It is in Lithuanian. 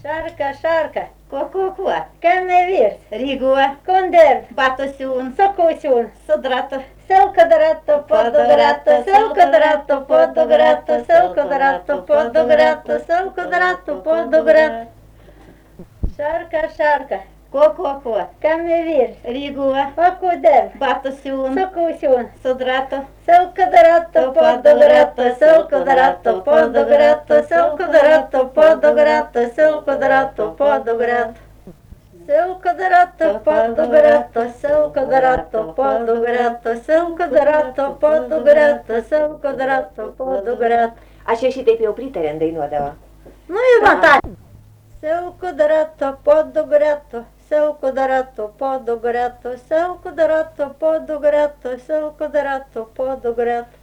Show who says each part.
Speaker 1: Șarcă, șarcă,
Speaker 2: Kuo.
Speaker 1: kam me virs,
Speaker 2: Rygua.
Speaker 1: kunder,
Speaker 2: Batusiun.
Speaker 1: sakusiun,
Speaker 2: Sudratu.
Speaker 1: selkadratto, podogratto, selkadratto, podogratto, selkadratto, podogratto, selkadratto, podogratto. Șarcă, șarcă,
Speaker 2: Kuo.
Speaker 1: kam me virs,
Speaker 2: Rygua.
Speaker 1: kunder,
Speaker 2: Batusiun.
Speaker 1: sakusiun,
Speaker 2: Sudratu.
Speaker 1: selkadratto, podogratto, selkadratto, podogratto, selkadratto, podogratto, selkadratto, podogratto. Selkadratto, podogratto, selkadratto, podogratto, selkadratto, podogratto, selkadratto, podogratto.
Speaker 2: Aš šitaip jau pritarėm dainuodavo.
Speaker 1: Nu ir man tą. Selkadratto, podogratto, selkadratto, podogratto, selkadratto, podogratto, selkadratto, podogratto.